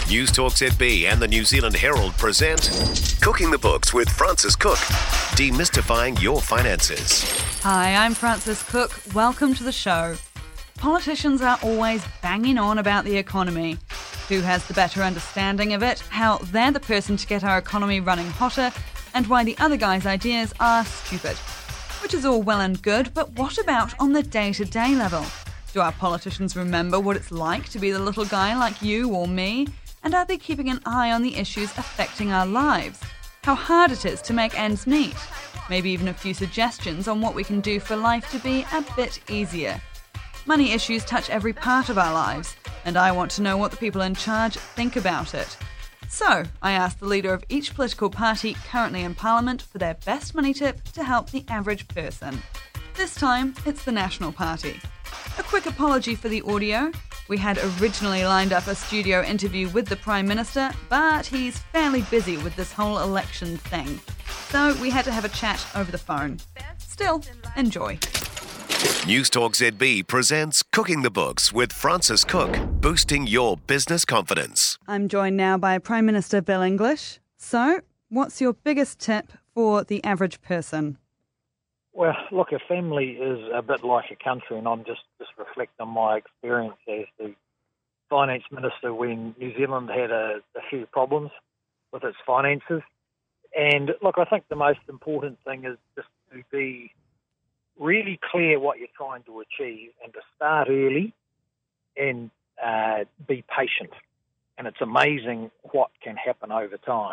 News Talk ZB and the New Zealand Herald present Cooking the Books with Frances Cook, demystifying your finances. Hi, I'm Frances Cook. Welcome to the show. Politicians are always banging on about the economy. Who has the better understanding of it, how they're the person to get our economy running hotter, and why the other guy's ideas are stupid. Which is all well and good, but what about on the day-to-day level? Do our politicians remember what it's like to be the little guy like you or me? And are they keeping an eye on the issues affecting our lives? How hard it is to make ends meet? Maybe even a few suggestions on what we can do for life to be a bit easier. Money issues touch every part of our lives, and I want to know what the people in charge think about it. So, I asked the leader of each political party currently in Parliament for their best money tip to help the average person. This time, it's the National Party. A quick apology for the audio. We had originally lined up a studio interview with the Prime Minister, but he's fairly busy with this whole election thing. So we had to have a chat over the phone. Still, enjoy. News Talk ZB presents Cooking the Books with Frances Cook, boosting your business confidence. I'm joined now by Prime Minister Bill English. So, what's your biggest tip for the average person? Well, look, a family is a bit like a country, and I'm just reflect on my experience as the finance minister when New Zealand had a few problems with its finances. And look, I think the most important thing is just to be really clear what you're trying to achieve and to start early and be patient. And it's amazing what can happen over time.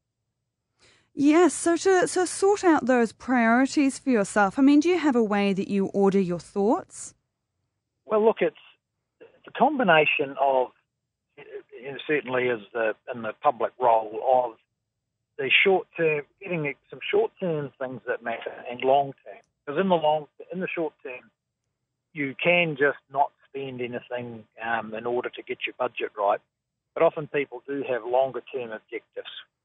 Yes, so to sort out those priorities for yourself, I mean, do you have a way that you order your thoughts? Well, look, it's a combination of, certainly as in the public role, of the short-term, getting some short-term things that matter and long-term. Because in the short term, you can just not spend anything in order to get your budget right. But often people do have longer-term objectives.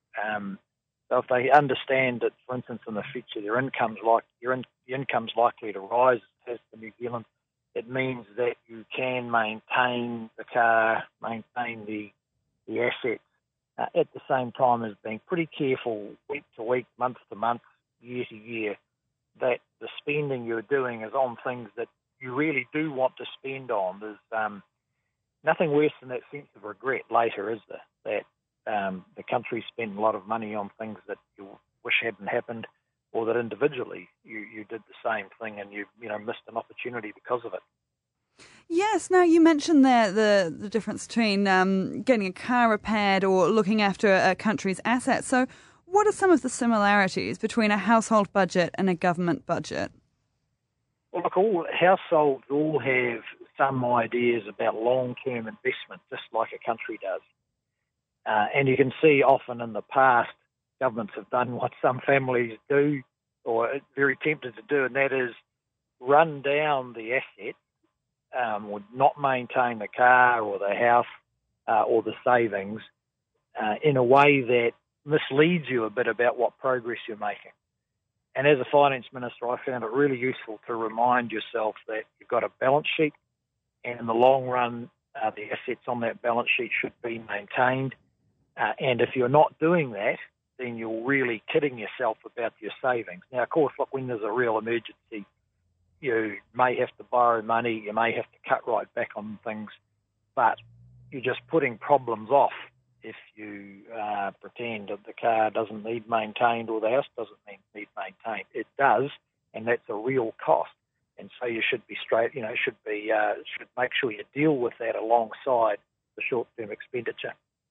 So if they understand that, for instance, in the future your income's likely to rise as for New Zealand, it means that you can maintain the car, maintain the assets, at the same time as being pretty careful week to week, month to month, year to year, that the spending you're doing is on things that you really do want to spend on. There's nothing worse than that sense of regret later, is there? That the country spent a lot of money on things that you wish hadn't happened, or that individually you did the same thing and you missed an opportunity because of it. Yes, now you mentioned there the difference between getting a car repaired or looking after a country's assets. So what are some of the similarities between a household budget and a government budget? Well, look, all households all have some ideas about long-term investment, just like a country does. And you can see often in the past, governments have done what some families do, or are very tempted to do, and that is run down the asset, or not maintain the car or the house or the savings in a way that misleads you a bit about what progress you're making. And as a finance minister, I found it really useful to remind yourself that you've got a balance sheet, and in the long run, the assets on that balance sheet should be maintained. And if you're not doing that, then you're really kidding yourself about your savings. Now, of course, look, when there's a real emergency, you may have to borrow money, you may have to cut right back on things, but you're just putting problems off if you pretend that the car doesn't need maintained or the house doesn't need maintained. It does, and that's a real cost. And so you should be should make sure you deal with that alongside the short-term expenditure.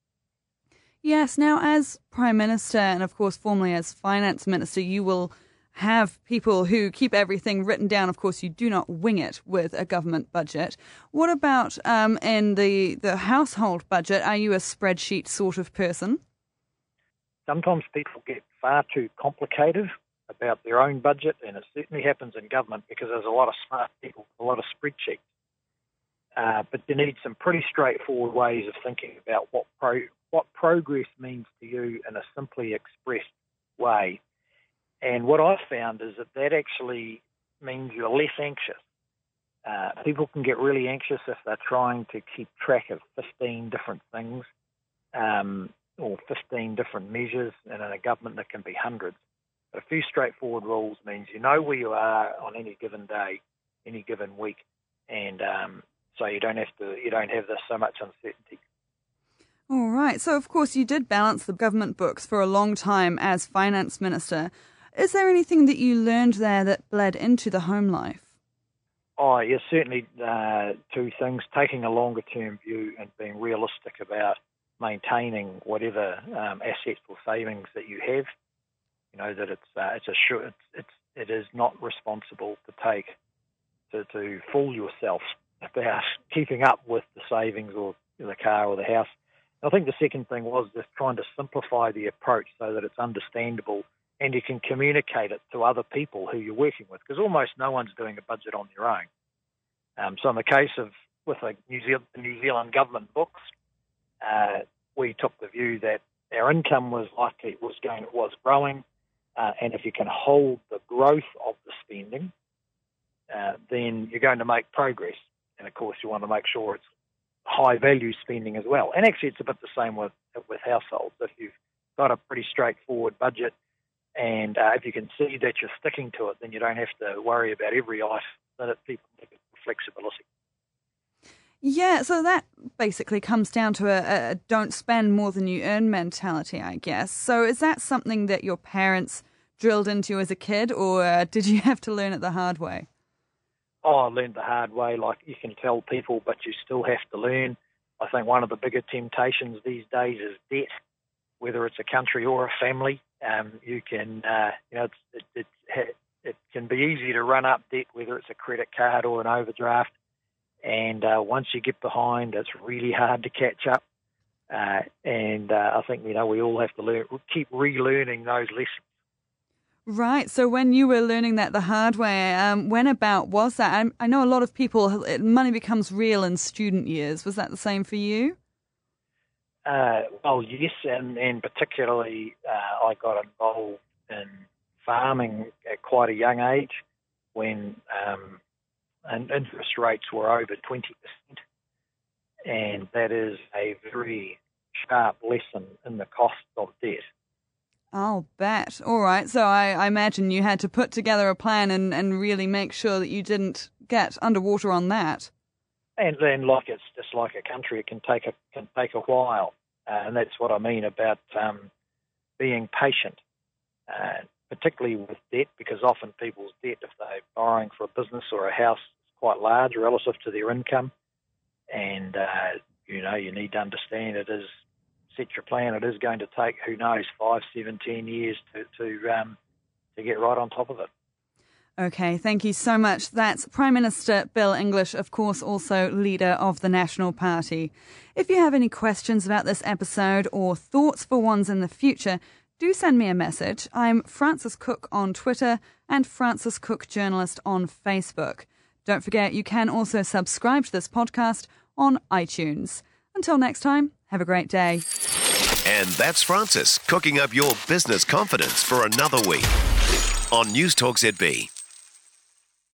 Yes, now as Prime Minister and of course formerly as Finance Minister, you will have people who keep everything written down. Of course, you do not wing it with a government budget. What about in the household budget? Are you a spreadsheet sort of person? Sometimes people get far too complicated about their own budget, and it certainly happens in government because there's a lot of smart people, a lot of spreadsheets. But you need some pretty straightforward ways of thinking about what progress means to you in a simply expressed way. And what I've found is that actually means you're less anxious. People can get really anxious if they're trying to keep track of 15 different things or 15 different measures, and in a government there can be hundreds. But a few straightforward rules means you know where you are on any given day, any given week, and so you don't have this so much uncertainty. All right. So, of course, you did balance the government books for a long time as finance minister. Is there anything that you learned there that bled into the home life? Oh, yes, certainly two things. Taking a longer-term view and being realistic about maintaining whatever assets or savings that you have. You know, that it is not responsible to fool yourself about keeping up with the savings or the car or the house. I think the second thing was just trying to simplify the approach so that it's understandable and you can communicate it to other people who you're working with, because almost no one's doing a budget on their own. So in the case of with the New Zealand government books, we took the view that our income was growing, and if you can hold the growth of the spending, then you're going to make progress. And of course, you want to make sure it's high value spending as well. And actually, it's a bit the same with households. If you've got a pretty straightforward budget, and if you can see that you're sticking to it, then you don't have to worry about every item. That people have flexibility. Yeah, so that basically comes down to a don't spend more than you earn mentality, I guess. So is that something that your parents drilled into you as a kid, or did you have to learn it the hard way? Oh, I learned the hard way. Like, you can tell people, but you still have to learn. I think one of the bigger temptations these days is debt, whether it's a country or a family. You can, it can be easy to run up debt, whether it's a credit card or an overdraft. And once you get behind, it's really hard to catch up. And I think, we all have to keep relearning those lessons. Right. So when you were learning that the hard way, when about was that? I know a lot of people, money becomes real in student years. Was that the same for you? Well, yes, and particularly I got involved in farming at quite a young age when and interest rates were over 20%. And that is a very sharp lesson in the cost of debt. I'll bet. All right. So I imagine you had to put together a plan and really make sure that you didn't get underwater on that. And then, it's just like a country, it can take a while. And that's what I mean about being patient, particularly with debt, because often people's debt, if they're borrowing for a business or a house, is quite large relative to their income. And, you need to understand set your plan. It is going to take, 5, 7, 10 years to get right on top of it. Okay, thank you so much. That's Prime Minister Bill English, of course, also leader of the National Party. If you have any questions about this episode or thoughts for ones in the future, do send me a message. I'm Frances Cook on Twitter and Frances Cook Journalist on Facebook. Don't forget, you can also subscribe to this podcast on iTunes. Until next time, have a great day. And that's Frances cooking up your business confidence for another week on News Talk ZB.